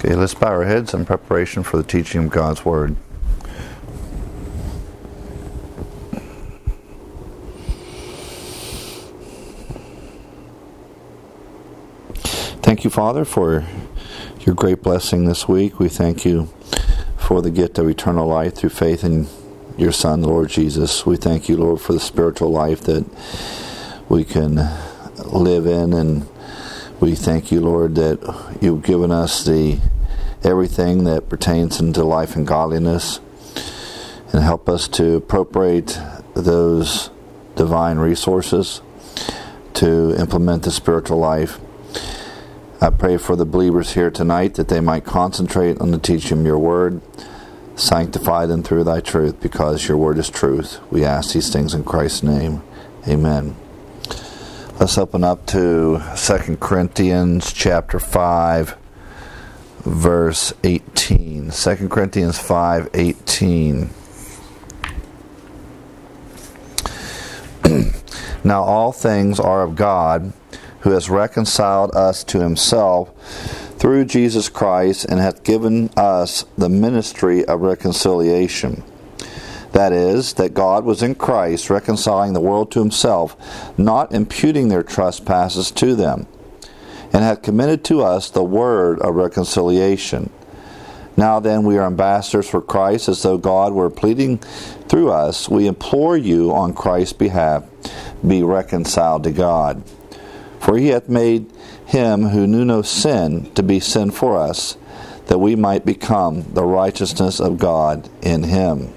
Okay, let's bow our heads in preparation for the teaching of God's Word. Thank you, Father, for your great blessing this week. We thank you for the gift of eternal life through faith in your Son, Lord Jesus. We thank you, Lord, for the spiritual life that we can live in, and we thank you, Lord, that you've given us everything that pertains into life and godliness, and help us to appropriate those divine resources to implement the spiritual life. I pray for the believers here tonight that they might concentrate on the teaching of your word. Sanctify them through thy truth, because your word is truth. We ask these things in Christ's name. Amen. Let's open up to 2 Corinthians chapter 5, verse 18. 2 Corinthians 5:18. Now all things are of God, who has reconciled us to himself through Jesus Christ, and hath given us the ministry of reconciliation. That is, that God was in Christ, reconciling the world to himself, not imputing their trespasses to them, and hath committed to us the word of reconciliation. Now then, we are ambassadors for Christ, as though God were pleading through us. We implore you on Christ's behalf, be reconciled to God. For he hath made him who knew no sin to be sin for us, that we might become the righteousness of God in him.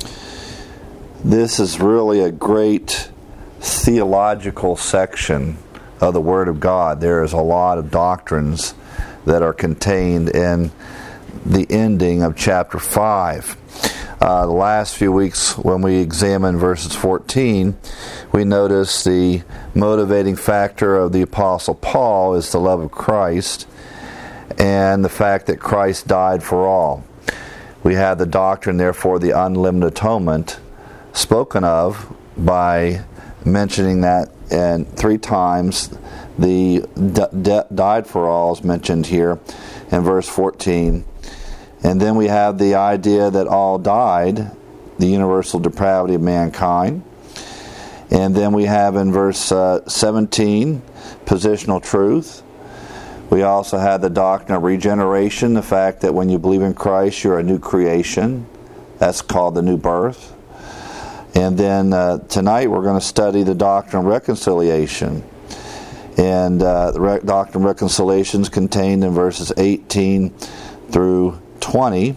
This is really a great theological section of the Word of God. There is a lot of doctrines that are contained in the ending of chapter 5. The last few weeks, when we examined verses 14, we noticed the motivating factor of the Apostle Paul is the love of Christ, and the fact that Christ died for all. We had the doctrine, therefore, the unlimited atonement, spoken of by mentioning that, and 3 times the died for all is mentioned here in verse 14. And then we have the idea that all died, the universal depravity of mankind. And then we have in verse 17, positional truth. We also had the doctrine of regeneration, the fact that when you believe in Christ, you're a new creation. That's called the new birth. And then tonight we're going to study the doctrine of reconciliation. And the doctrine of reconciliation is contained in verses 18 through 20.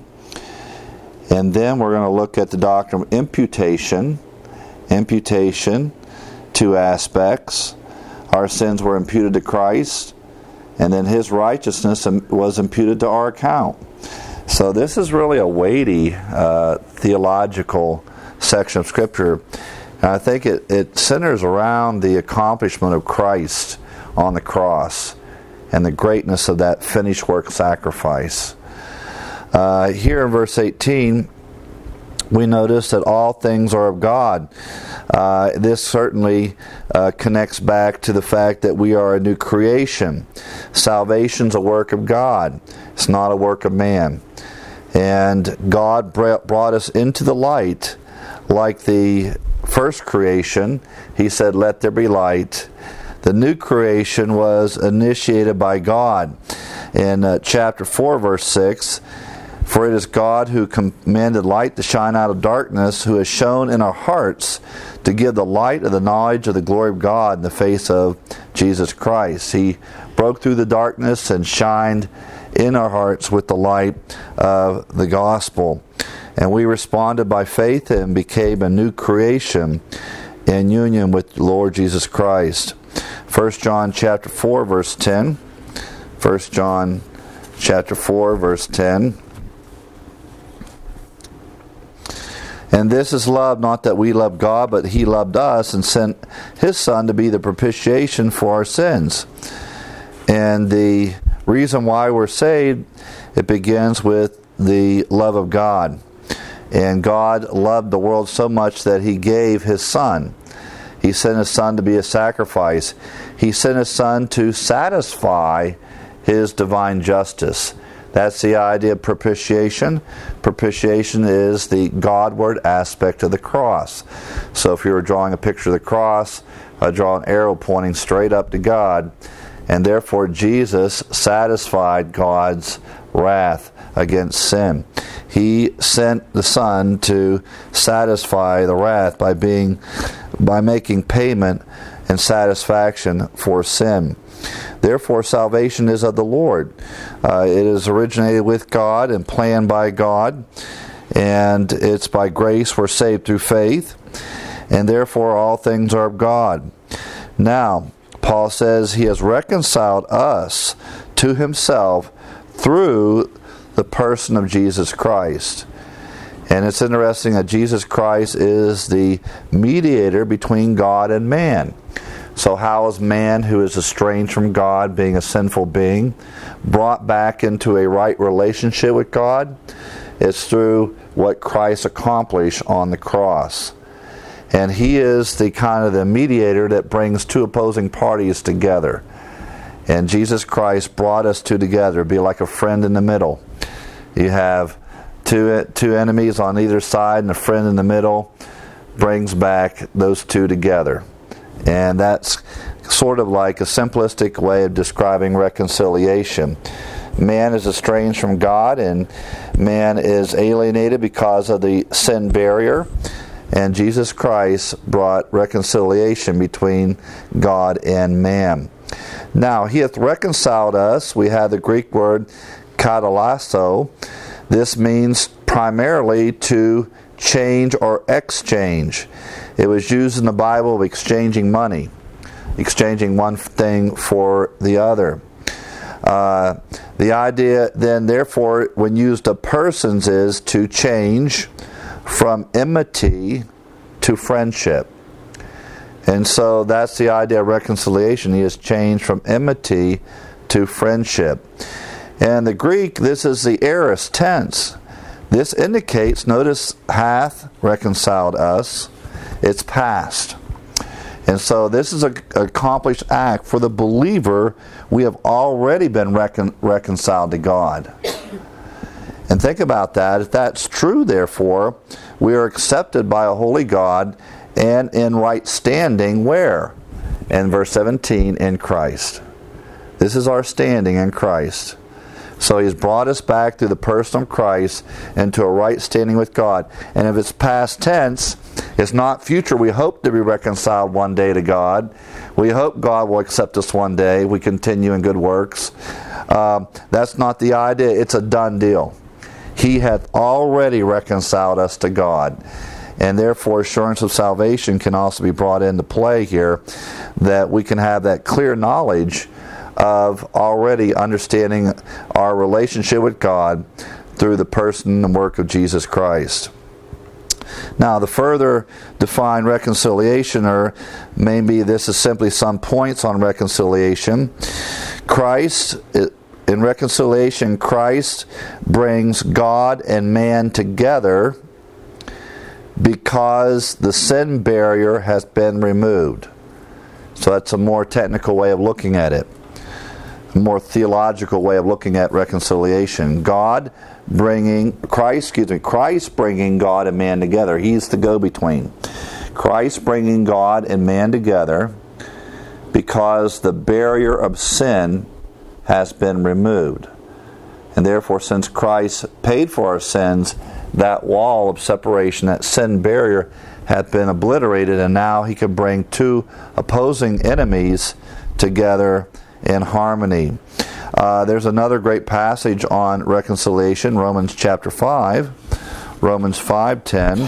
And then we're going to look at the doctrine of imputation. Imputation, 2 aspects. Our sins were imputed to Christ, and then his righteousness was imputed to our account. So this is really a weighty theological section of Scripture. And I think it centers around the accomplishment of Christ on the cross and the greatness of that finished work sacrifice. Here in verse 18, we notice that all things are of God. This certainly connects back to the fact that we are a new creation. Salvation's a work of God. It's not a work of man. And God brought us into the light like the first creation. He said, "Let there be light." The new creation was initiated by God. In chapter 4, verse 6, "For it is God who commanded light to shine out of darkness, who has shone in our hearts to give the light of the knowledge of the glory of God in the face of Jesus Christ." He broke through the darkness and shined in our hearts with the light of the gospel. And we responded by faith and became a new creation in union with the Lord Jesus Christ. 1 John chapter 4, verse 10. 1 John chapter 4, verse 10. "And this is love, not that we loved God, but he loved us and sent his Son to be the propitiation for our sins." And the reason why we're saved, it begins with the love of God. And God loved the world so much that he gave his Son. He sent his Son to be a sacrifice. He sent his Son to satisfy his divine justice. That's the idea of propitiation. Propitiation is the Godward aspect of the cross. So if you were drawing a picture of the cross, I draw an arrow pointing straight up to God, and therefore Jesus satisfied God's wrath against sin. He sent the Son to satisfy the wrath by making payment and satisfaction for sin. Therefore, salvation is of the Lord. It is originated with God and planned by God, and it's by grace we're saved through faith, and therefore all things are of God. Now, Paul says he has reconciled us to himself through the person of Jesus Christ. And it's interesting that Jesus Christ is the mediator between God and man. So how is man who is estranged from God, being a sinful being, brought back into a right relationship with God? It's through what Christ accomplished on the cross. And he is the kind of the mediator that brings two opposing parties together. And Jesus Christ brought us two together, be like a friend in the middle. You have two enemies on either side, and a friend in the middle brings back those two together. And that's sort of like a simplistic way of describing reconciliation. Man is estranged from God, and man is alienated because of the sin barrier. And Jesus Christ brought reconciliation between God and man. Now, he hath reconciled us. We have the Greek word katalasso. This means primarily to change or exchange. It was used in the Bible of exchanging money, exchanging one thing for the other. The idea then, therefore, when used of persons, is to change from enmity to friendship. And so that's the idea of reconciliation. He has changed from enmity to friendship. And the Greek, this is the aorist tense. This indicates, notice, hath reconciled us. It's past. And so this is an accomplished act. For the believer, we have already been reconciled to God. And think about that. If that's true, therefore, we are accepted by a holy God and in right standing where? In verse 17, in Christ. This is our standing in Christ. So he's brought us back through the person of Christ into a right standing with God. And if it's past tense, it's not future. We hope to be reconciled one day to God. We hope God will accept us one day. We continue in good works. That's not the idea. It's a done deal. He hath already reconciled us to God. And therefore, assurance of salvation can also be brought into play here, that we can have that clear knowledge of already understanding our relationship with God through the person and work of Jesus Christ. Now, the further defined reconciliation, or maybe this is simply some points on reconciliation. In reconciliation, Christ brings God and man together because the sin barrier has been removed. So that's a more technical way of looking at it. A more theological way of looking at reconciliation. Christ bringing God and man together. He's the go-between. Christ bringing God and man together because the barrier of sin has been removed. And therefore, since Christ paid for our sins, that wall of separation, that sin barrier, hath been obliterated, and now he can bring two opposing enemies together in harmony. There's another great passage on reconciliation, Romans chapter 5, Romans 5:10.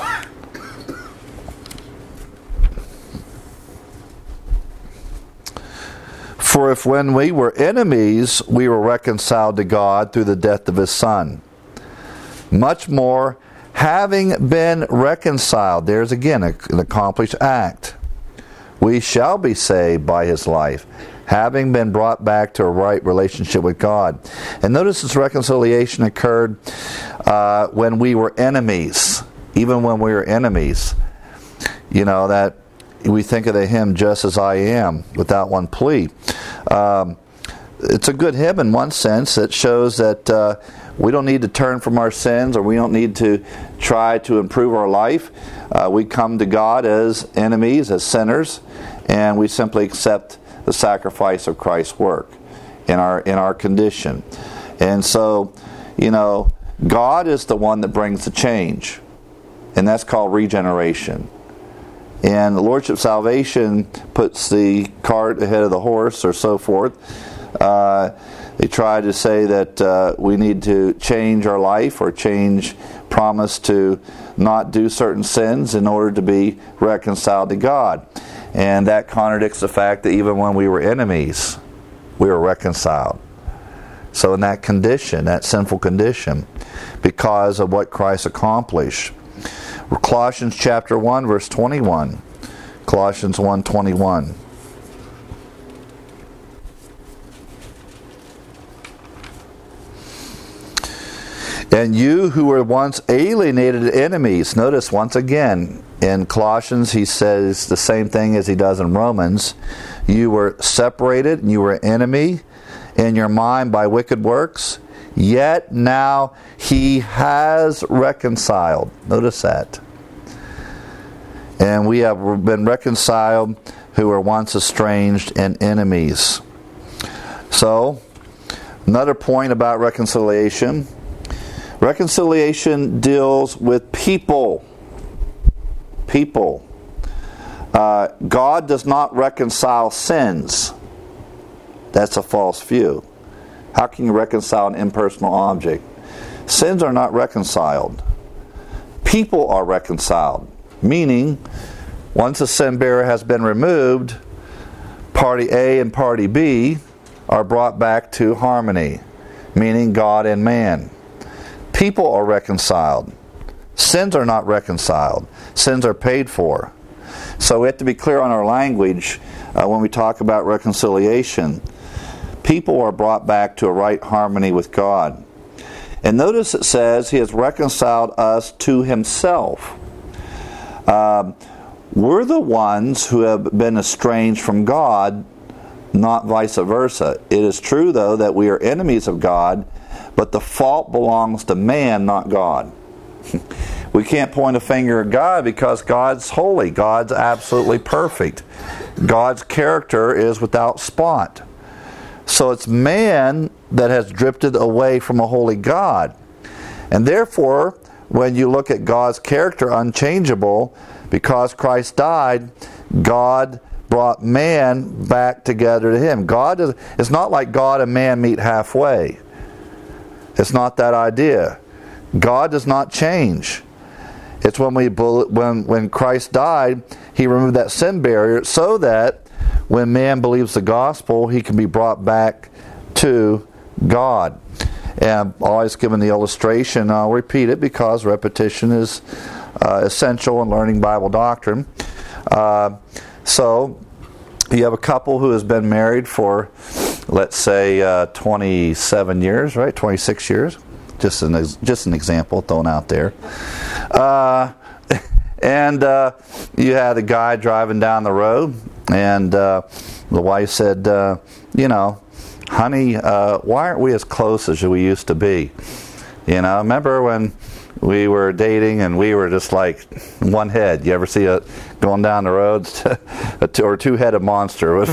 For if when we were enemies, we were reconciled to God through the death of his Son, much more, having been reconciled, there's again an accomplished act, we shall be saved by his life, having been brought back to a right relationship with God. And notice this reconciliation occurred when we were enemies. Even when we were enemies. You know, that we think of the hymn, Just As I Am, without one plea. it's a good hymn in one sense. It shows that we don't need to turn from our sins, or we don't need to try to improve our life. We come to God as enemies, as sinners, and we simply accept the sacrifice of Christ's work in our condition. And so, God is the one that brings the change, and that's called regeneration. And the Lordship Salvation puts the cart ahead of the horse, or so forth. They try to say that we need to change our life, or promise to not do certain sins in order to be reconciled to God. And that contradicts the fact that even when we were enemies, we were reconciled. So in that condition, that sinful condition, because of what Christ accomplished. Colossians chapter 1, verse 21. Colossians 1:21. And you who were once alienated enemies. Notice once again, in Colossians he says the same thing as he does in Romans. You were separated, and you were enemy in your mind by wicked works. Yet now he has reconciled. Notice that. And we have been reconciled who were once estranged and enemies. So, another point about reconciliation. Reconciliation deals with people. People. God does not reconcile sins. That's a false view. How can you reconcile an impersonal object? Sins are not reconciled. People are reconciled. Meaning, once a sin bearer has been removed, party A and party B are brought back to harmony. Meaning God and man. People are reconciled. Sins are not reconciled. Sins are paid for. So we have to be clear on our language when we talk about reconciliation. People are brought back to a right harmony with God. And notice it says he has reconciled us to himself. We're the ones who have been estranged from God, not vice versa. It is true, though, that we are enemies of God, but the fault belongs to man, not God. We can't point a finger at God because God's holy. God's absolutely perfect. God's character is without spot. So it's man that has drifted away from a holy God. And therefore, when you look at God's character unchangeable, because Christ died, God brought man back together to him. It's not like God and man meet halfway. It's not that idea. God does not change. It's when Christ died, he removed that sin barrier so that when man believes the gospel, he can be brought back to God. And I've always given the illustration, I'll repeat it because repetition is essential in learning Bible doctrine. So, you have a couple who has been married for, let's say, 27 years, right? 26 years. Just an example thrown out there. And you had a guy driving down the road, and the wife said, honey, why aren't we as close as we used to be? Remember when we were dating and we were just like one head? You ever see going down the roads, or two-headed monster?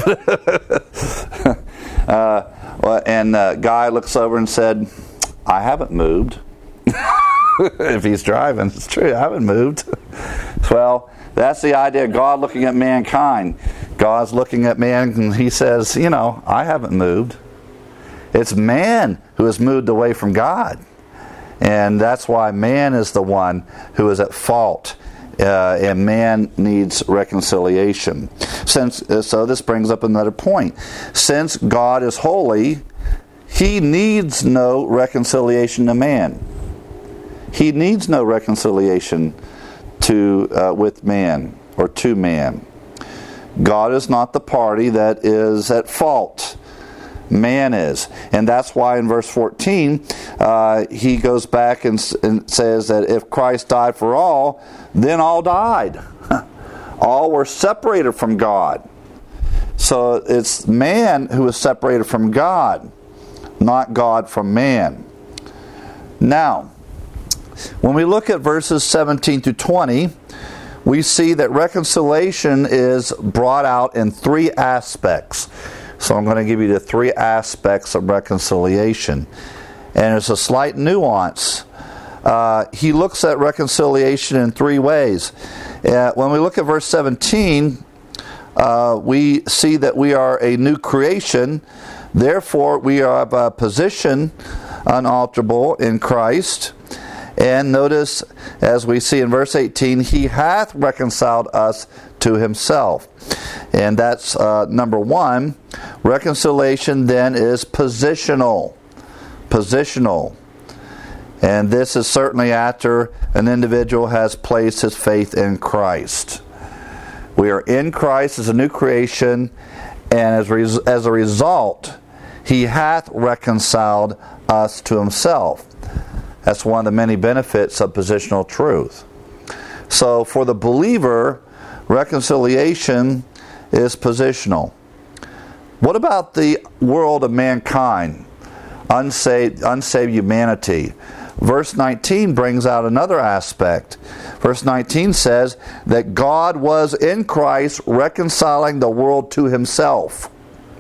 And the guy looks over and said, I haven't moved. If he's driving, it's true, I haven't moved. Well, that's the idea of God looking at mankind. God's looking at man and he says, I haven't moved. It's man who has moved away from God. And that's why man is the one who is at fault. And man needs reconciliation. So this brings up another point. Since God is holy, he needs no reconciliation to man. He needs no reconciliation with man or to man. God is not the party that is at fault. Man is. And that's why in verse 14, he goes back and says that if Christ died for all, then all died. All were separated from God. So it's man who is separated from God, not God from man. Now, when we look at verses 17 to 20, we see that reconciliation is brought out in three aspects. So I'm going to give you the three aspects of reconciliation. And there's a slight nuance. He looks at reconciliation in three ways. When we look at verse 17, we see that we are a new creation. Therefore, we have a position unalterable in Christ. And notice, as we see in verse 18, He hath reconciled us to Himself. And that's number one. Reconciliation then is positional. Positional. And this is certainly after an individual has placed his faith in Christ. We are in Christ as a new creation, and as a result, He hath reconciled us to Himself. That's one of the many benefits of positional truth. So for the believer, reconciliation is positional. What about the world of mankind, unsaved humanity? Verse 19 brings out another aspect. Verse 19 says that God was in Christ reconciling the world to Himself.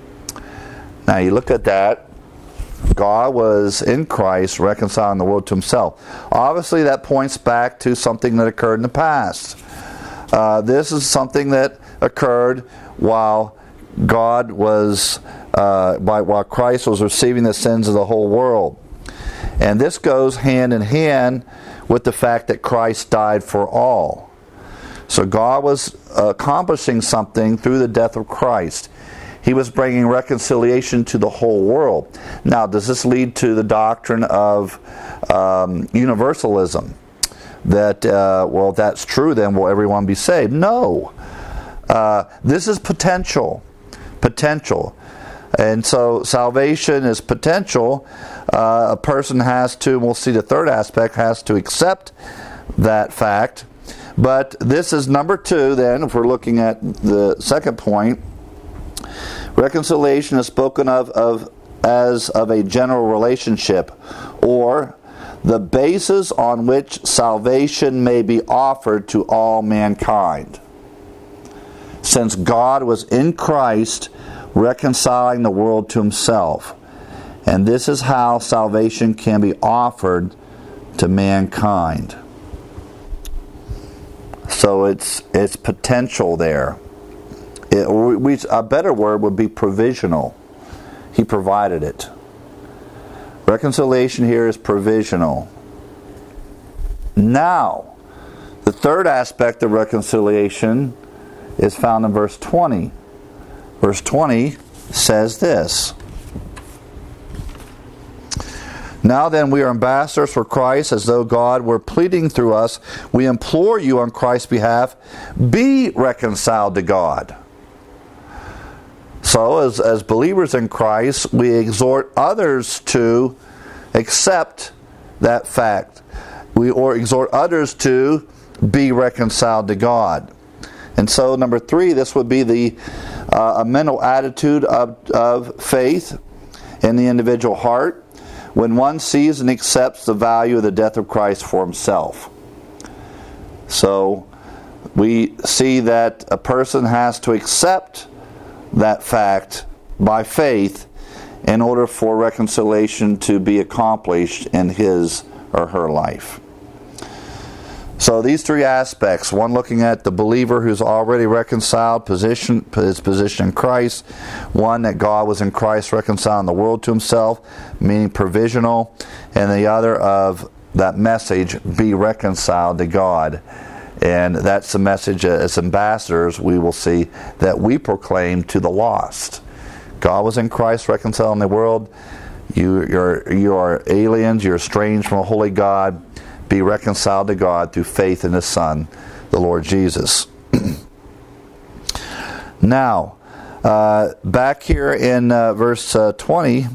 Now you look at that. God was in Christ reconciling the world to Himself. Obviously that points back to something that occurred in the past. This is something that occurred while God was, while Christ was receiving the sins of the whole world. And this goes hand in hand with the fact that Christ died for all. So God was accomplishing something through the death of Christ. He was bringing reconciliation to the whole world. Now, does this lead to the doctrine of universalism? That, well, if that's true, then will everyone be saved? No. This is potential. Potential. And so salvation is potential. A person has to, and we'll see the third aspect, has to accept that fact. But this is number two then, if we're looking at the second point. Reconciliation is spoken of as of a general relationship, or the basis on which salvation may be offered to all mankind. Since God was in Christ reconciling the world to Himself. And this is how salvation can be offered to mankind. So it's potential there. A better word would be provisional. He provided it. Reconciliation here is provisional. Now, the third aspect of reconciliation is found in verse 20. Verse 20 says this: Now then, we are ambassadors for Christ, as though God were pleading through us. We implore you on Christ's behalf, be reconciled to God. So, as believers in Christ, we exhort others to accept that fact. We exhort others to be reconciled to God. And so, number three, this would be the a mental attitude of faith in the individual heart when one sees and accepts the value of the death of Christ for himself. So, we see that a person has to accept that fact by faith in order for reconciliation to be accomplished in his or her life. So these three aspects, one looking at the believer who's already reconciled, his position in Christ, one that God was in Christ reconciling the world to himself, meaning provisional, and the other of that message, be reconciled to God. And that's the message as ambassadors we will see that we proclaim to the lost. God was in Christ reconciling the world. You are aliens, you're estranged from a holy God. Be reconciled to God through faith in His Son, the Lord Jesus. Now, back here in verse 18.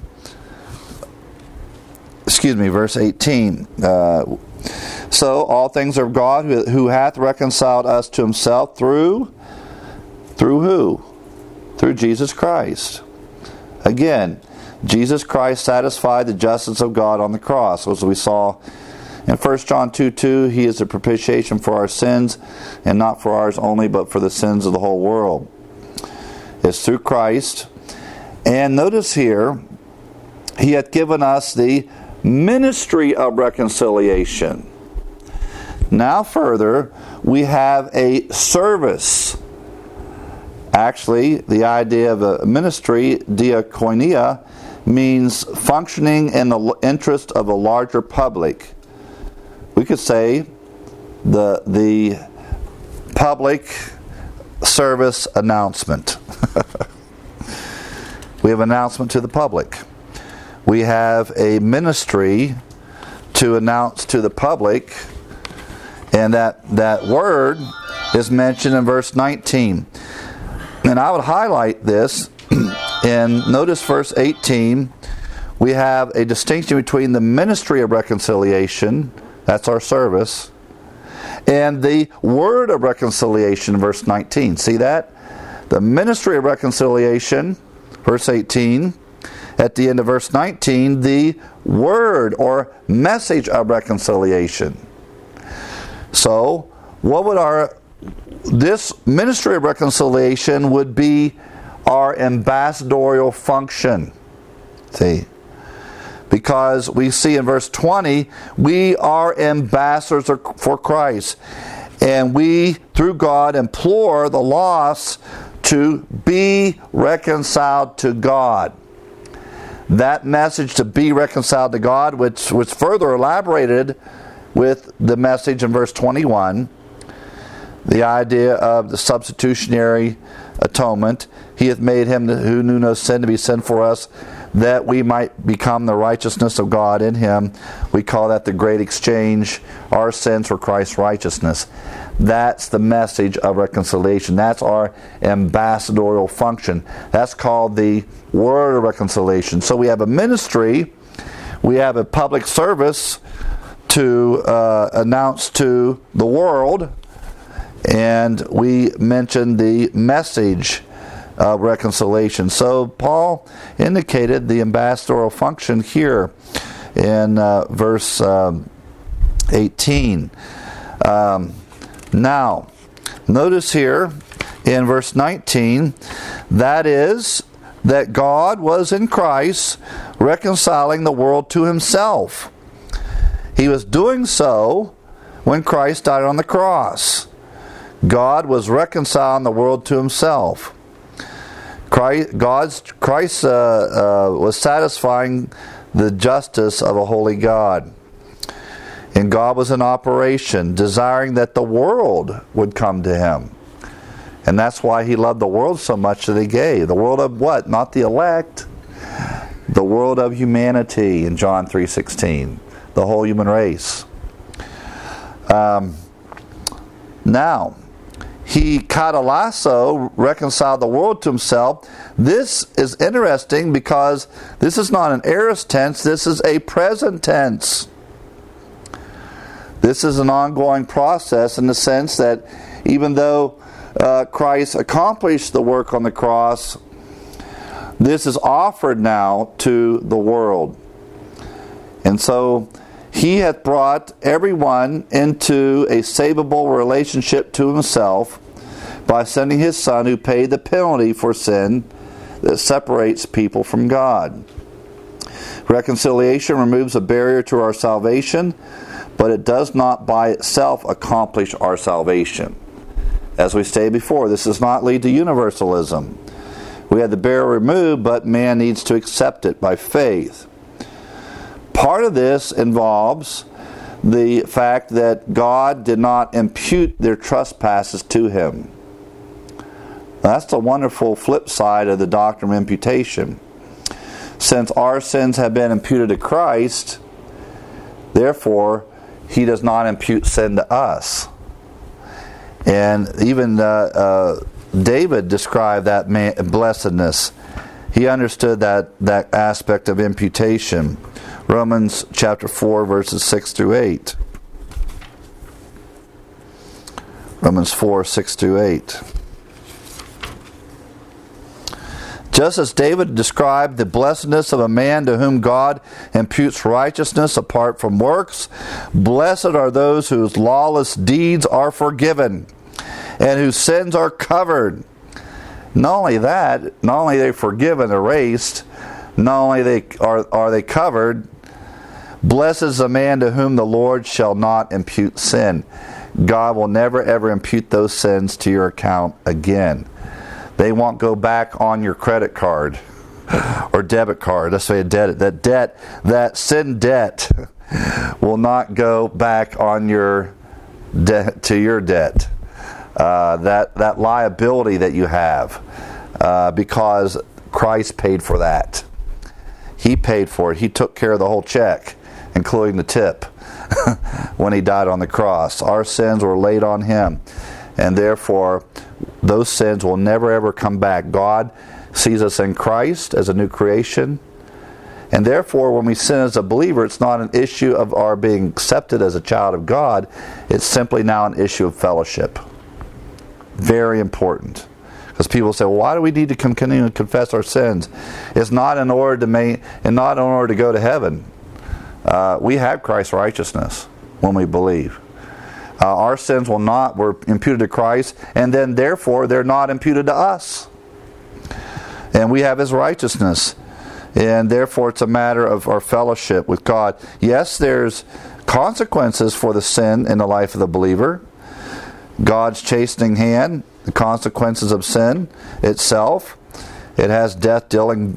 So, all things are of God, who hath reconciled us to Himself through who? through Jesus Christ. Again, Jesus Christ satisfied the justice of God on the cross. As we saw in 1 John 2:2, He is the propitiation for our sins, and not for ours only, but for the sins of the whole world. It's through Christ. And notice here, He hath given us the ministry of reconciliation. Now further, we have a service. Actually, the idea of a ministry, diakonia, means functioning in the interest of a larger public. We could say the public service announcement. We have announcement to the public. We have a ministry to announce to the public, and that word is mentioned in verse 19. And I would highlight this, and notice verse 18, we have a distinction between the ministry of reconciliation, that's our service, and the word of reconciliation, verse 19. See that? The ministry of reconciliation, verse 18. At the end of verse 19, the word or message of reconciliation. So, what would this ministry of reconciliation would be our ambassadorial function. See? Because we see in verse 20, we are ambassadors for Christ. And we, through God, implore the lost to be reconciled to God. That message to be reconciled to God, which was further elaborated with the message in verse 21, the idea of the substitutionary atonement. He hath made him who knew no sin to be sin for us, that we might become the righteousness of God in him. We call that the great exchange, our sins for Christ's righteousness. That's the message of reconciliation. That's our ambassadorial function. That's called the word of reconciliation. So we have a ministry, we have a public service to announce to the world, and we mentioned the message of reconciliation. So Paul indicated the ambassadorial function here in verse 18. Now, notice here in verse 19, that is, that God was in Christ reconciling the world to himself. He was doing so when Christ died on the cross. God was reconciling the world to himself. Christ was satisfying the justice of a holy God. And God was in operation, desiring that the world would come to him. And that's why he loved the world so much that he gave. The world of what? Not the elect. The world of humanity in John 3:16. The whole human race. Now, he katalasso, reconciled the world to himself. This is interesting because this is not an aorist tense, this is a present tense. This is an ongoing process in the sense that even though Christ accomplished the work on the cross, this is offered now to the world. And so he hath brought everyone into a savable relationship to himself by sending his Son, who paid the penalty for sin that separates people from God. Reconciliation removes a barrier to our salvation, but it does not by itself accomplish our salvation. As we stated before, this does not lead to universalism. We had the barrier removed, but man needs to accept it by faith. Part of this involves the fact that God did not impute their trespasses to him. That's the wonderful flip side of the doctrine of imputation. Since our sins have been imputed to Christ, therefore, he does not impute sin to us. And even David described that blessedness. He understood that aspect of imputation. Romans chapter 4, verses 6 through 8. Romans 4, 6 through 8. Just as David described the blessedness of a man to whom God imputes righteousness apart from works, blessed are those whose lawless deeds are forgiven and whose sins are covered. Not only that, not only are they forgiven, erased, not only are they covered, blessed is the man to whom the Lord shall not impute sin. God will never ever impute those sins to your account again. They won't go back on your credit card or debit card. Let's say that sin debt will not go back on your debt to your debt. That liability that you have, because Christ paid for that. He paid for it. He took care of the whole check, including the tip, when He died on the cross. Our sins were laid on Him, and therefore those sins will never ever come back. God sees us in Christ as a new creation, and therefore when we sin as a believer, it's not an issue of our being accepted as a child of God. It's simply now an issue of fellowship. Very important. Because people say, well, why do we need to continue to confess our sins? It's not in order to go to heaven. We have Christ's righteousness when we believe. Our sins were imputed to Christ, and then therefore they're not imputed to us. And we have His righteousness, and therefore it's a matter of our fellowship with God. Yes, there's consequences for the sin in the life of the believer. God's chastening hand, the consequences of sin itself. It has death-dealing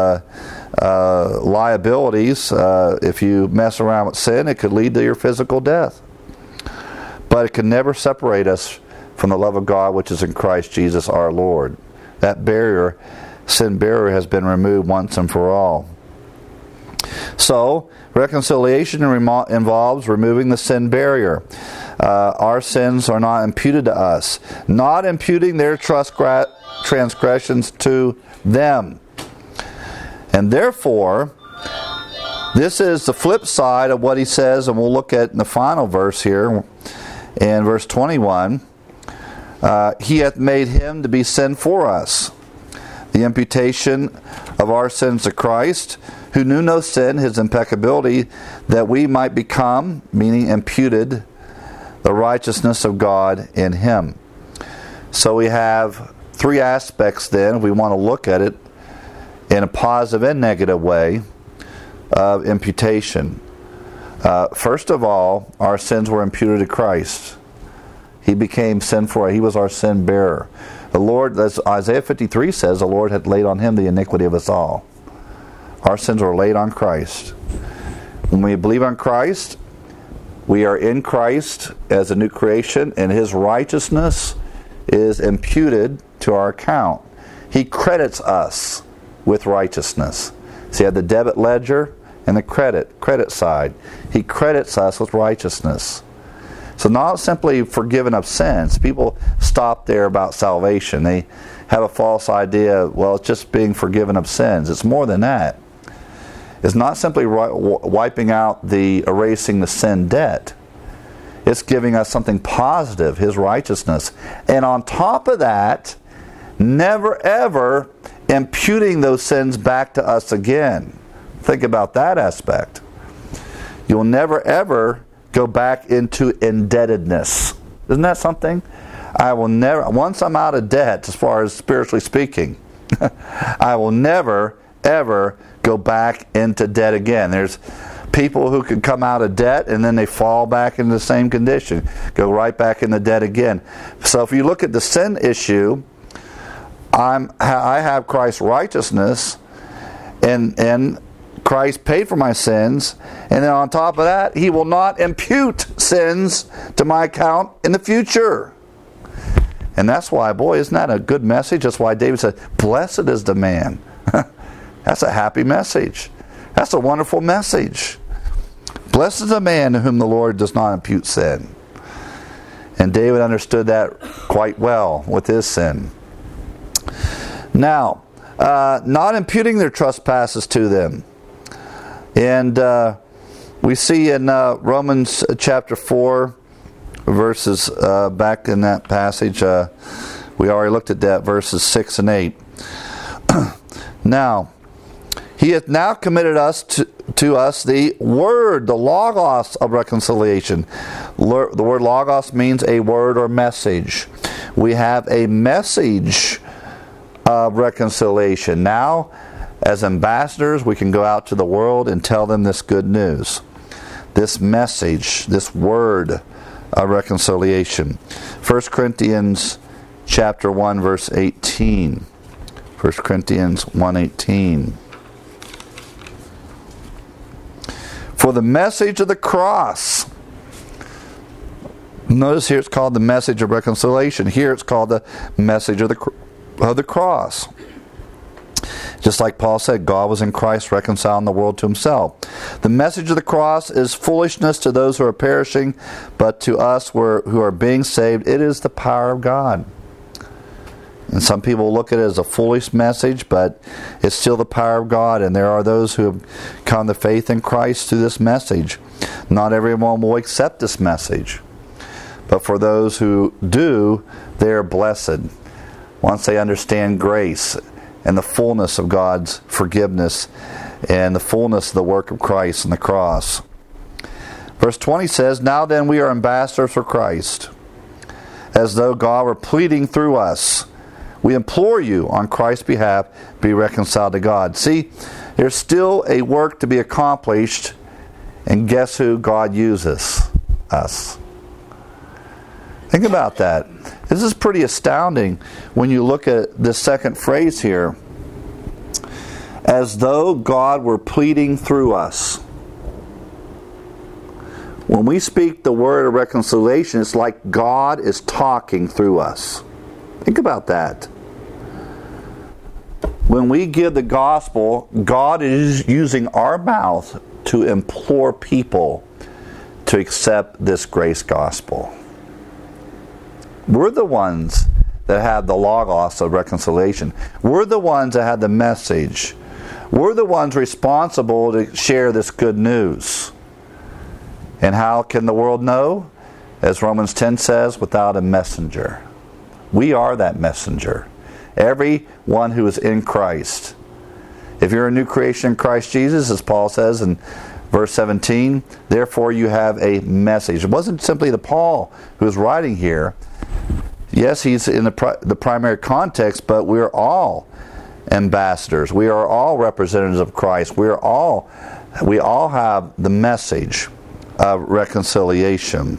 liabilities. If you mess around with sin, it could lead to your physical death. But it can never separate us from the love of God which is in Christ Jesus our Lord. That barrier, sin barrier, has been removed once and for all. So, reconciliation involves removing the sin barrier. Our sins are not imputed to us, not imputing their transgressions to them. And therefore, this is the flip side of what he says, and we'll look at in the final verse here, in verse 21. He hath made Him to be sin for us, the imputation of our sins to Christ, who knew no sin, His impeccability, that we might become, meaning imputed, the righteousness of God in Him. So we have three aspects then, we want to look at it in a positive and negative way, of imputation. First of all, our sins were imputed to Christ. He became sin for us. He was our sin bearer. The Lord, as Isaiah 53 says, the Lord had laid on Him the iniquity of us all. Our sins were laid on Christ. When we believe on Christ, we are in Christ as a new creation, and His righteousness is imputed to our account. He credits us with righteousness. So you have the debit ledger and the credit side. He credits us with righteousness. So not simply forgiven of sins. People stop there about salvation. They have a false idea, well, it's just being forgiven of sins. It's more than that. It's not simply wiping out erasing the sin debt. It's giving us something positive, His righteousness. And on top of that, never ever imputing those sins back to us again. Think about that aspect. You'll never ever go back into indebtedness. Isn't that something? I will never, once I'm out of debt, as far as spiritually speaking, I will never ever go back into debt again. There's people who can come out of debt and then they fall back into the same condition, go right back into debt again. So if you look at the sin issue, I have Christ's righteousness, and Christ paid for my sins, and then on top of that, He will not impute sins to my account in the future. And that's why, boy, isn't that a good message? That's why David said, blessed is the man. That's a happy message. That's a wonderful message. Blessed is the man to whom the Lord does not impute sin. And David understood that quite well with his sin. Now, not imputing their trespasses to them. And we see in Romans chapter 4, verses back in that passage, we already looked at that, verses 6 and 8. Now, He hath now committed us to us the word, the logos of reconciliation. The word logos means a word or message. We have a message of reconciliation. Now, as ambassadors, we can go out to the world and tell them this good news, this message, this word of reconciliation. 1 Corinthians chapter 1, verse 18. 1 Corinthians 1:18. For the message of the cross. Notice here it's called the message of reconciliation. Here it's called the message of the cross. Just like Paul said, God was in Christ reconciling the world to himself. The message of the cross is foolishness to those who are perishing, but to us who are being saved, it is the power of God. And some people look at it as a foolish message, but it's still the power of God. And there are those who have come to faith in Christ through this message. Not everyone will accept this message. But for those who do, they are blessed. Once they understand grace and the fullness of God's forgiveness and the fullness of the work of Christ on the cross. Verse 20 says, Now then we are ambassadors for Christ, as though God were pleading through us. We implore you on Christ's behalf, be reconciled to God. See, there's still a work to be accomplished, and guess who God uses? Us. Think about that. This is pretty astounding when you look at the second phrase here. As though God were pleading through us. When we speak the word of reconciliation, it's like God is talking through us. Think about that. When we give the gospel, God is using our mouth to implore people to accept this grace gospel. We're the ones that have the logos of reconciliation. We're the ones that have the message. We're the ones responsible to share this good news. And how can the world know? As Romans 10 says, without a messenger. We are that messenger. Everyone who is in Christ. If you're a new creation in Christ Jesus, as Paul says in verse 17, therefore you have a message. It wasn't simply the Paul who was writing here. Yes, he's in the primary context, but we're all ambassadors. We are all representatives of Christ. We all have the message of reconciliation.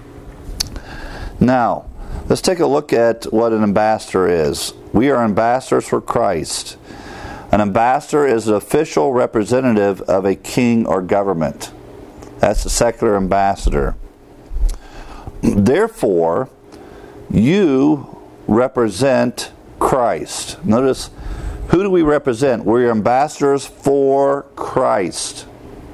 Now, let's take a look at what an ambassador is. We are ambassadors for Christ. An ambassador is an official representative of a king or government. That's a secular ambassador. Therefore, you represent Christ. Notice, who do we represent? We're ambassadors for Christ.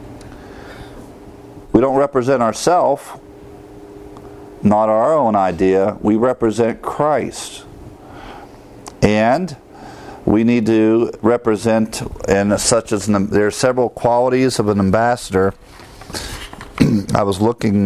We don't represent ourselves, not our own idea. We represent Christ. And we need to represent, and such as there are several qualities of an ambassador. I was looking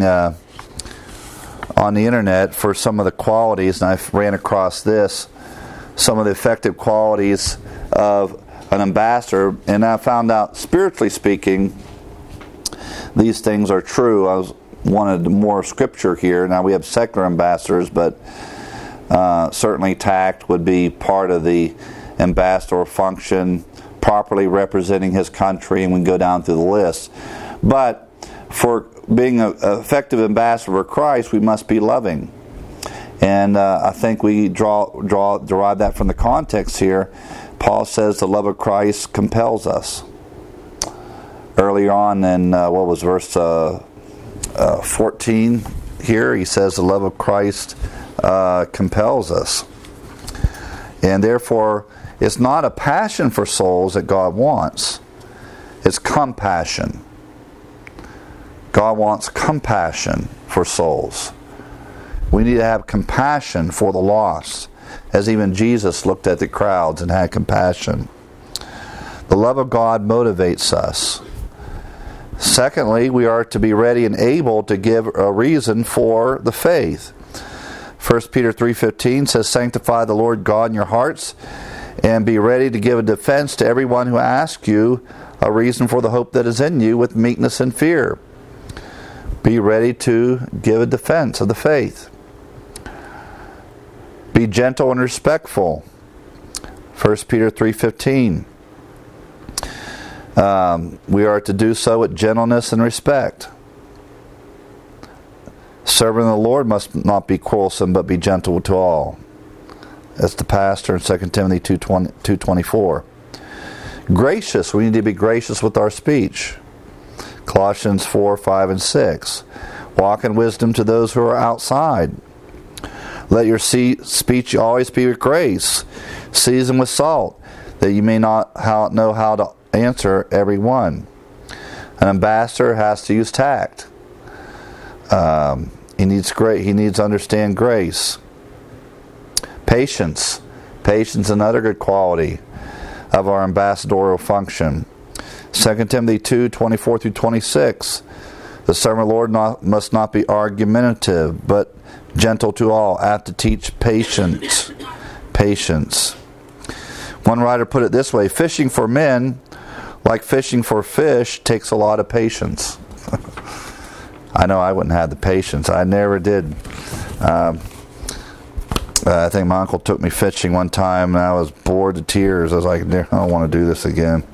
on the internet for some of the qualities, and I ran across this, some of the effective qualities of an ambassador, and I found out, spiritually speaking, these things are true. I wanted more scripture here. Now we have secular ambassadors, but certainly tact would be part of the ambassador function, properly representing his country, and we can go down through the list. But for being an effective ambassador for Christ, we must be loving. And I think we derive that from the context here. Paul says the love of Christ compels us. Earlier on in, verse 14 here, he says the love of Christ compels us. And therefore, it's not a passion for souls that God wants. It's compassion. God wants compassion for souls. We need to have compassion for the lost, as even Jesus looked at the crowds and had compassion. The love of God motivates us. Secondly, we are to be ready and able to give a reason for the faith. 1 Peter 3:15 says, Sanctify the Lord God in your hearts, And be ready to give a defense to everyone who asks you a reason for the hope that is in you with meekness and fear. Be ready to give a defense of the faith. Be gentle and respectful. 1 Peter 3:15. We are to do so with gentleness and respect. Servant of the Lord must not be quarrelsome, but be gentle to all. That's the pastor in 2 Timothy 2:24. Gracious. We need to be gracious with our speech. Colossians 4:5 and 6. Walk in wisdom to those who are outside. Let your speech always be with grace, seasoned with salt, that you may know how to answer every one. An ambassador has to use tact. He needs to understand grace. Patience. Patience is another good quality of our ambassadorial function. 2 Timothy 2:24 through 26. The servant of the Lord must not be argumentative, but gentle to all, apt to teach patience. Patience. One writer put it this way: fishing for men, like fishing for fish, takes a lot of patience. I know I wouldn't have the patience. I never did. I think my uncle took me fishing one time, and I was bored to tears. I was like, I don't want to do this again.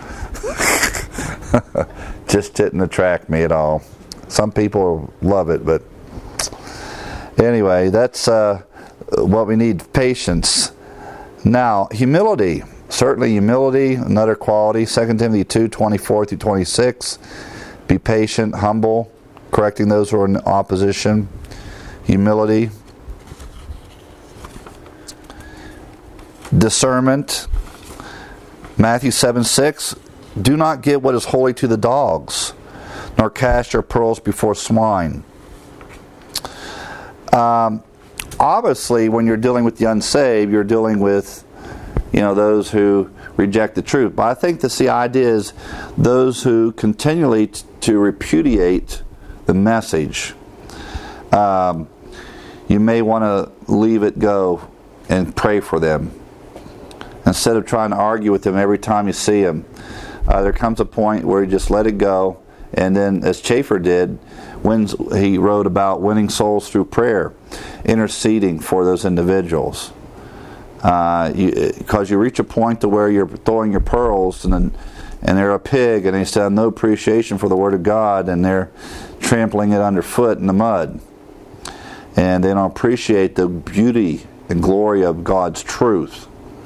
Just didn't attract me at all. Some people love it, but anyway, that's what we need, patience. Now, humility. Certainly humility, another quality. 2 Timothy 2:24 through 26. Be patient, humble, correcting those who are in opposition. Humility. Discernment. Matthew 7:6. Do not give what is holy to the dogs, nor cast your pearls before swine. Obviously, when you're dealing with the unsaved, you're dealing with, those who reject the truth. But I think the idea is those who continually to repudiate the message. You may want to leave it go and pray for them instead of trying to argue with them every time you see them. There comes a point where you just let it go, and then, as Schaeffer did, he wrote about winning souls through prayer, interceding for those individuals. Because you reach a point to where you're throwing your pearls, and they're a pig, and they still have no appreciation for the Word of God, and they're trampling it underfoot in the mud, and they don't appreciate the beauty and glory of God's truth.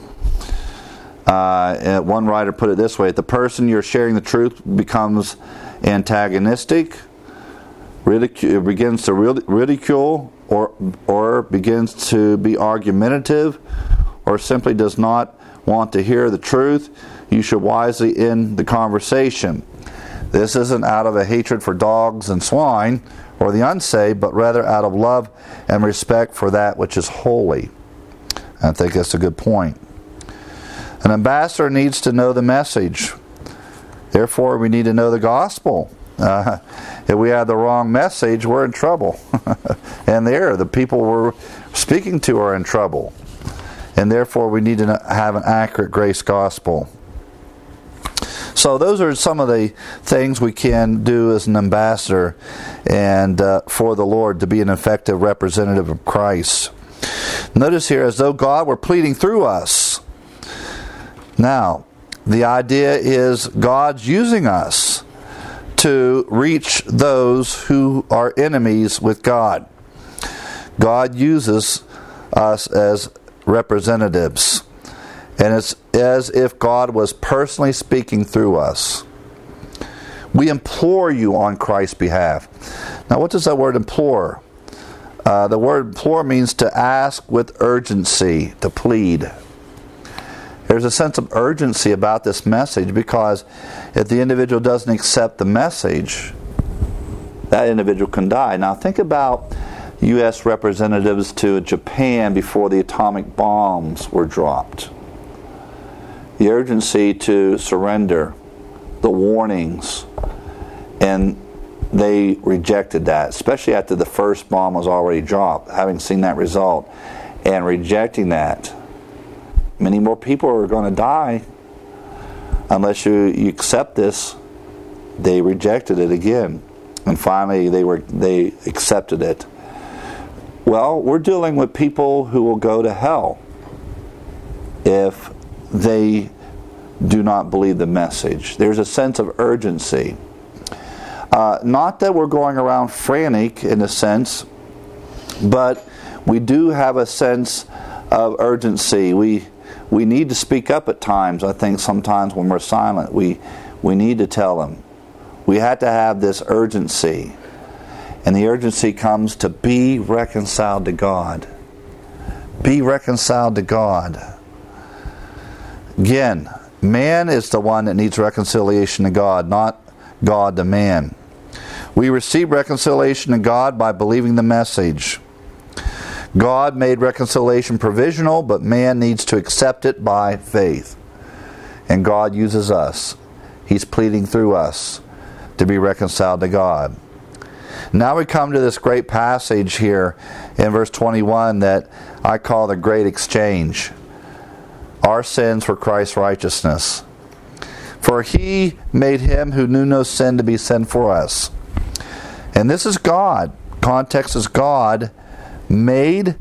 And one writer put it this way: the person you're sharing the truth becomes antagonistic, begins to ridicule, or begins to be argumentative, or simply does not want to hear the truth, you should wisely end the conversation. This isn't out of a hatred for dogs and swine or the unsaved, but rather out of love and respect for that which is holy. I think that's a good point. An ambassador needs to know the message. Therefore, we need to know the gospel. If we have the wrong message, we're in trouble. And the people we're speaking to are in trouble. And therefore, we need to have an accurate grace gospel. So those are some of the things we can do as an ambassador and for the Lord to be an effective representative of Christ. Notice here, as though God were pleading through us. Now, the idea is God's using us to reach those who are enemies with God. God uses us as representatives. And it's as if God was personally speaking through us. We implore you on Christ's behalf. Now, what does that word implore? The word implore means to ask with urgency, to plead. There's a sense of urgency about this message, because if the individual doesn't accept the message, that individual can die. Now think about U.S. representatives to Japan before the atomic bombs were dropped. The urgency to surrender, the warnings, and they rejected that, especially after the first bomb was already dropped, having seen that result, and rejecting that many more people are going to die unless you accept this. They rejected it again. And finally they accepted it. Well, we're dealing with people who will go to hell if they do not believe the message. There's a sense of urgency. Not that we're going around frantic in a sense, but we do have a sense of urgency. We need to speak up at times. I think sometimes when we're silent, we need to tell them. We have to have this urgency. And the urgency comes to be reconciled to God. Be reconciled to God. Again, man is the one that needs reconciliation to God, not God to man. We receive reconciliation to God by believing the message. God made reconciliation provisional, but man needs to accept it by faith. And God uses us. He's pleading through us to be reconciled to God. Now we come to this great passage here in verse 21 that I call the great exchange. Our sins for Christ's righteousness. For he made him who knew no sin to be sin for us. And this is God. Context is God made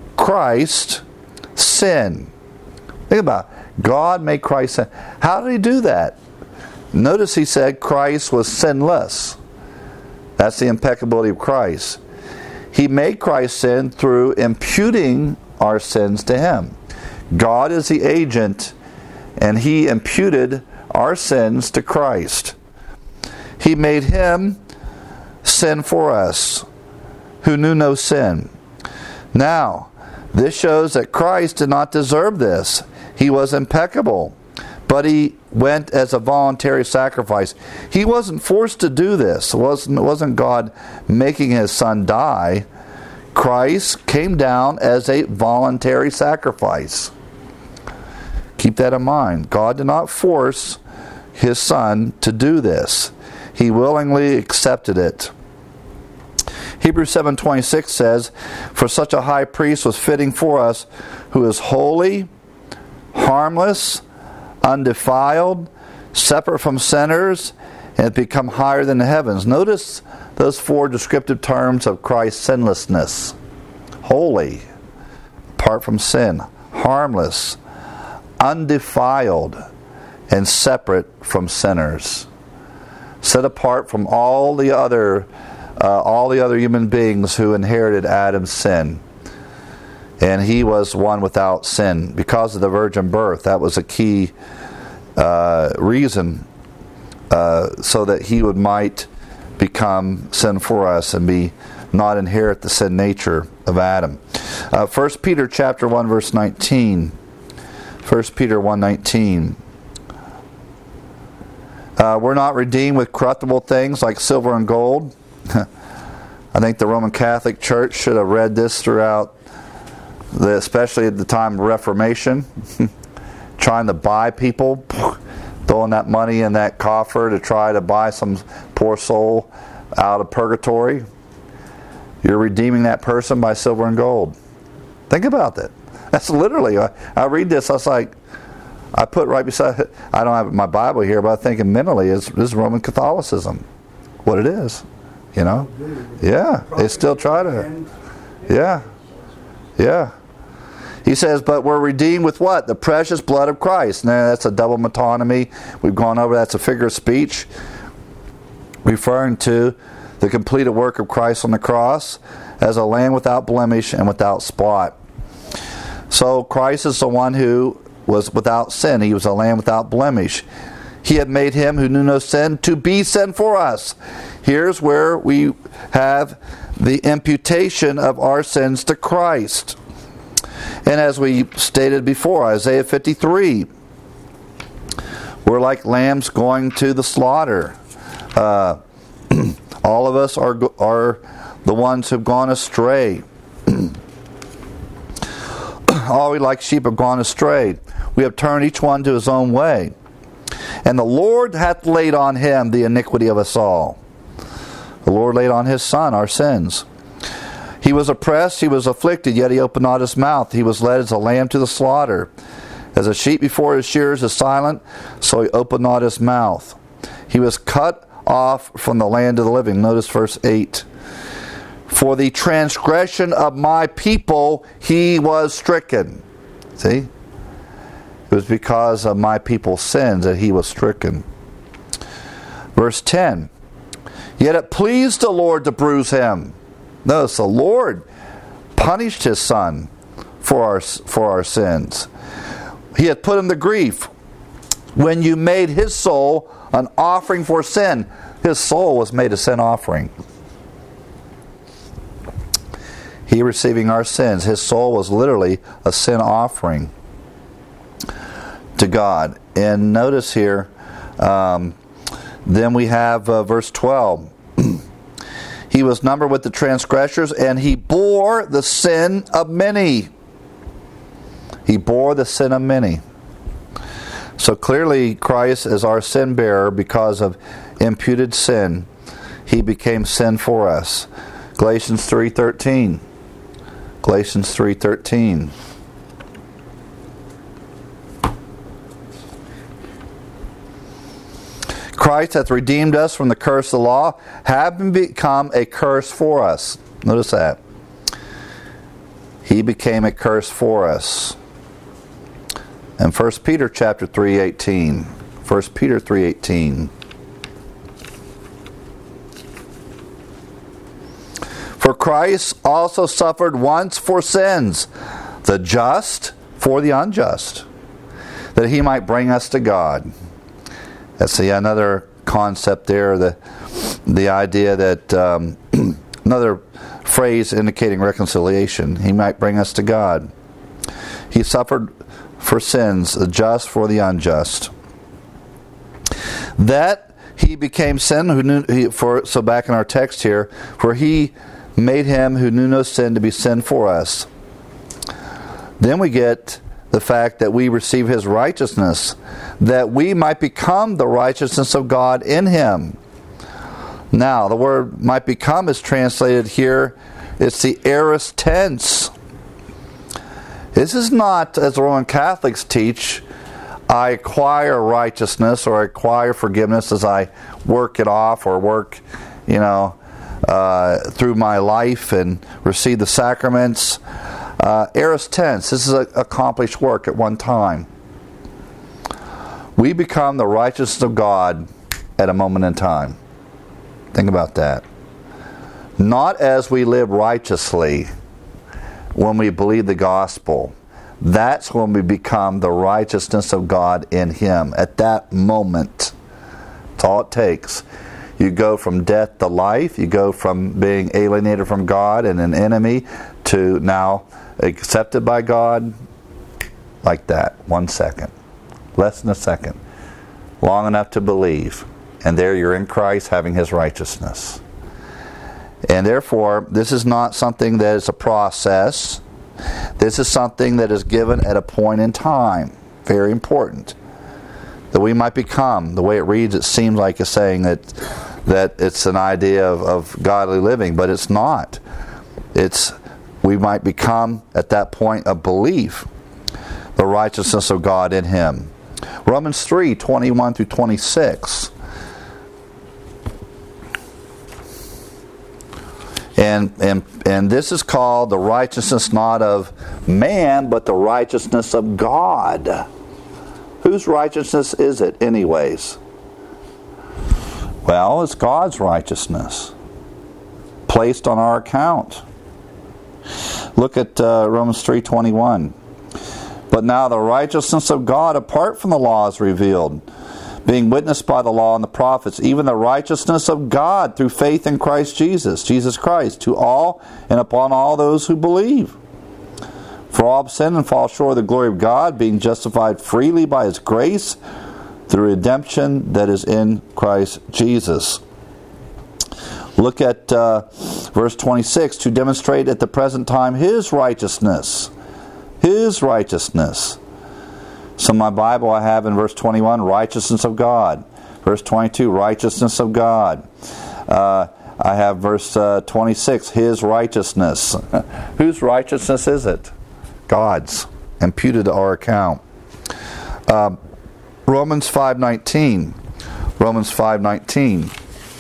Christ sin. Think about it. God made Christ sin. How did he do that? Notice he said Christ was sinless. That's the impeccability of Christ. He made Christ sin through imputing our sins to him. God is the agent, and he imputed our sins to Christ. He made him sin for us, who knew no sin. Now, this shows that Christ did not deserve this. He was impeccable, but he went as a voluntary sacrifice. He wasn't forced to do this. It wasn't God making his son die. Christ came down as a voluntary sacrifice. Keep that in mind. God did not force his son to do this. He willingly accepted it. Hebrews 7:26 says, "For such a high priest was fitting for us, who is holy, harmless, undefiled, separate from sinners, and has become higher than the heavens." Notice those four descriptive terms of Christ's sinlessness. Holy, apart from sin. Harmless, undefiled, and separate from sinners. Set apart from all the other human beings who inherited Adam's sin. And he was one without sin because of the virgin birth. That was a key reason so that he might become sin for us and not inherit the sin nature of Adam. 1 Peter chapter 1 verse 19. 1 Peter 1:19. We're not redeemed with corruptible things like silver and gold. I think the Roman Catholic Church should have read this throughout, especially at the time of Reformation, trying to buy people, throwing that money in that coffer to try to buy some poor soul out of purgatory. You're redeeming that person by silver and gold. Think about that. That's literally, I read this, I was like, I put right beside it, I don't have my Bible here, but I'm thinking mentally, this is Roman Catholicism. What it is. You know? Yeah. They still try to. Yeah. Yeah. He says, but we're redeemed with what? The precious blood of Christ. Now, that's a double metonymy. We've gone over, that's a figure of speech, referring to the completed work of Christ on the cross as a lamb without blemish and without spot. So Christ is the one who was without sin. He was a lamb without blemish. He had made him who knew no sin to be sin for us. Here's where we have the imputation of our sins to Christ. And as we stated before, Isaiah 53, we're like lambs going to the slaughter. All of us are the ones who've gone astray. All we like sheep have gone astray. We have turned each one to his own way. And the Lord hath laid on him the iniquity of us all. The Lord laid on his Son our sins. He was oppressed, he was afflicted, yet he opened not his mouth. He was led as a lamb to the slaughter, As a sheep before his shearers is silent, so he opened not his mouth. He was cut off from the land of the living. Notice verse 8. For the transgression of my people he was stricken. See? It was because of my people's sins that he was stricken. Verse 10. Yet it pleased the Lord to bruise him. Notice the Lord punished his son for our sins. He had put him to grief when you made his soul an offering for sin. His soul was made a sin offering. He receiving our sins. His soul was literally a sin offering to God. And notice here, then we have verse 12. He was numbered with the transgressors, and he bore the sin of many. He bore the sin of many. So clearly Christ is our sin bearer because of imputed sin. He became sin for us. Galatians 3:13. Galatians 3:13. Christ hath redeemed us from the curse of the law, having become a curse for us. Notice that. He became a curse for us. And 1 Peter chapter 3:18. 1 Peter 3:18. For Christ also suffered once for sins, the just for the unjust, that he might bring us to God. That's another concept there, the idea that another phrase indicating reconciliation. He might bring us to God. He suffered for sins, the just for the unjust. That he became sin, so back in our text here, for he made him who knew no sin to be sin for us. Then we get the fact that we receive his righteousness, that we might become the righteousness of God in him. Now, the word might become is translated here, it's the aorist tense. This is not, as the Roman Catholics teach, I acquire righteousness or I acquire forgiveness as I work it off or work, through my life and receive the sacraments. Aorist tense, this is an accomplished work at one time. We become the righteousness of God at a moment in time. Think about that. Not as we live righteously when we believe the gospel. That's when we become the righteousness of God in him. At that moment. That's all it takes. You go from death to life. You go from being alienated from God and an enemy to now accepted by God. Like that. 1 second. Less than a second. Long enough to believe. And there you're in Christ having his righteousness. And therefore, this is not something that is a process. This is something that is given at a point in time. Very important. That we might become, the way it reads, it seems like it's saying that it's an idea of godly living, but it's not. It's we might become, at that point of belief, the righteousness of God in him. Romans 3:21 through 26. And this is called the righteousness not of man, but the righteousness of God. Whose righteousness is it anyways? Well, it's God's righteousness placed on our account. Look at Romans 3:21. But now the righteousness of God apart from the law is revealed, being witnessed by the law and the prophets, even the righteousness of God through faith in Christ Jesus Christ, to all and upon all those who believe. For all have sinned and fall short of the glory of God, being justified freely by his grace through redemption that is in Christ Jesus. Look at verse 26, to demonstrate at the present time his righteousness. His righteousness. So in my Bible I have in verse 21, righteousness of God. Verse 22, righteousness of God. I have verse 26, his righteousness. Whose righteousness is it? God's. Imputed to our account. Romans 5:19. Romans 5:19.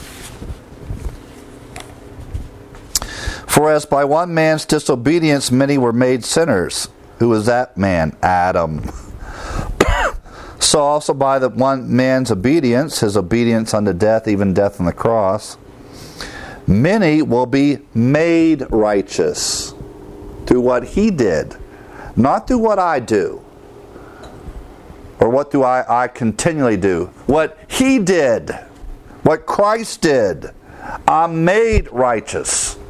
For as by one man's disobedience many were made sinners. Who was that man? Adam. So also by the one man's obedience, his obedience unto death, even death on the cross, many will be made righteous through what he did, not through what I do. Or what do I continually do? What he did. What Christ did. I'm made righteous.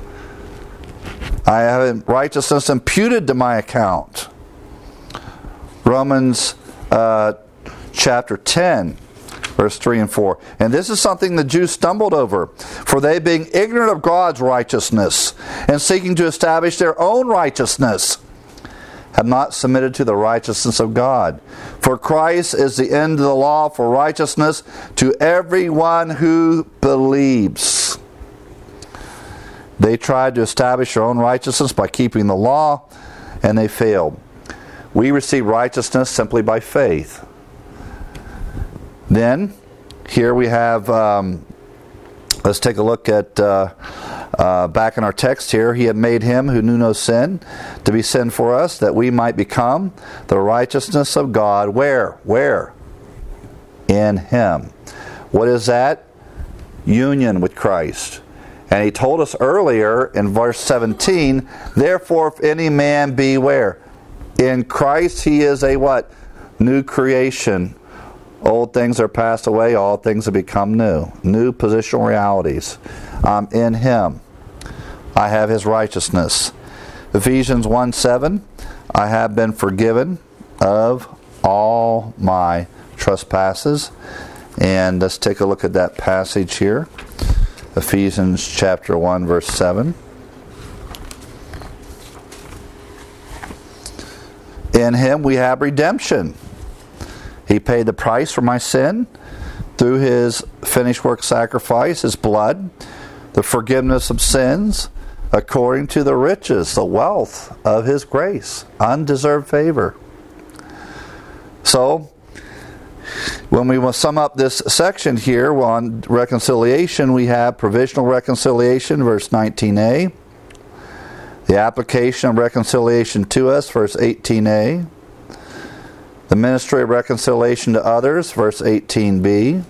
I have righteousness imputed to my account. Romans chapter 10, verse 3 and 4. And this is something the Jews stumbled over. For they, being ignorant of God's righteousness, and seeking to establish their own righteousness, have not submitted to the righteousness of God. For Christ is the end of the law for righteousness to everyone who believes. They tried to establish their own righteousness by keeping the law, and they failed. We receive righteousness simply by faith. Then, here we have, let's take a look at, back in our text here, he had made him who knew no sin to be sin for us, that we might become the righteousness of God. Where? Where? In him. What is that? Union with Christ. And he told us earlier in verse 17, therefore if any man be where? In Christ he is a what? New creation. Old things are passed away, all things have become new. New positional realities. I'm in him. I have his righteousness. Ephesians 1:7, I have been forgiven of all my trespasses. And let's take a look at that passage here. Ephesians chapter 1, verse 7. In him we have redemption. He paid the price for my sin through his finished work sacrifice, his blood, the forgiveness of sins, according to the riches, the wealth of his grace, undeserved favor. So, when we will sum up this section here on reconciliation, we have provisional reconciliation, verse 19a. The application of reconciliation to us, verse 18a. The ministry of reconciliation to others, verse 18b.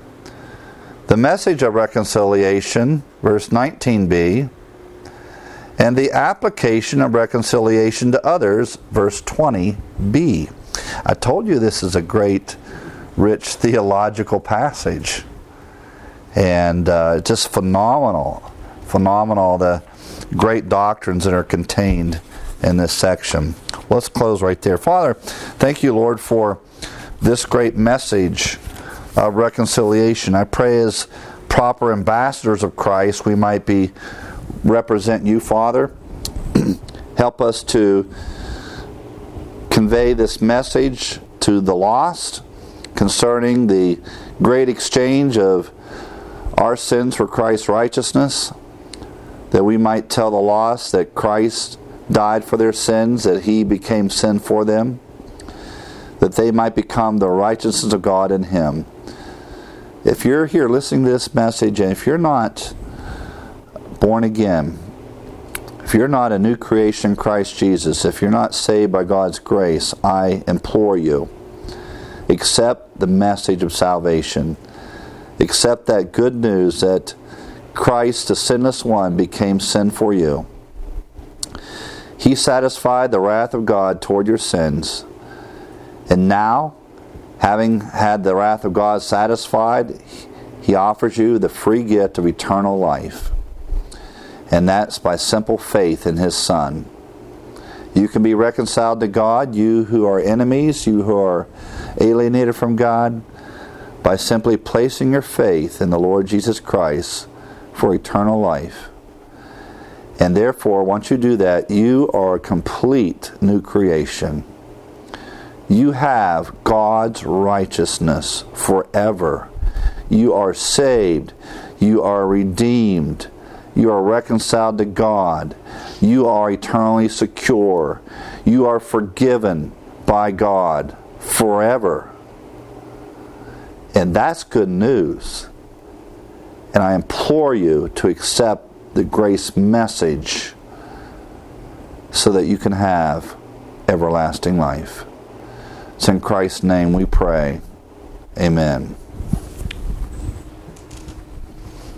The message of reconciliation, verse 19b. And the application of reconciliation to others, verse 20b. I told you this is a great, rich theological passage. And just phenomenal the great doctrines that are contained in this section. Let's close right there. Father, thank you, Lord, for this great message of reconciliation. I pray as proper ambassadors of Christ, we might be represent you, Father. Help us to convey this message to the lost concerning the great exchange of our sins for Christ's righteousness, that we might tell the lost that Christ died for their sins, that he became sin for them, that they might become the righteousness of God in him. If you're here listening to this message, and if you're not born again, if you're not a new creation in Christ Jesus, if you're not saved by God's grace, I implore you, accept the message of salvation. Accept that good news that Christ, the sinless one, became sin for you. He satisfied the wrath of God toward your sins. And now, having had the wrath of God satisfied, he offers you the free gift of eternal life. And that's by simple faith in his Son. You can be reconciled to God, you who are enemies, you who are alienated from God, by simply placing your faith in the Lord Jesus Christ for eternal life. And therefore, once you do that, you are a complete new creation. You have God's righteousness forever. You are saved. You are redeemed. You are reconciled to God. You are eternally secure. You are forgiven by God forever. And that's good news. And I implore you to accept the grace message so that you can have everlasting life. It's in Christ's name we pray. Amen.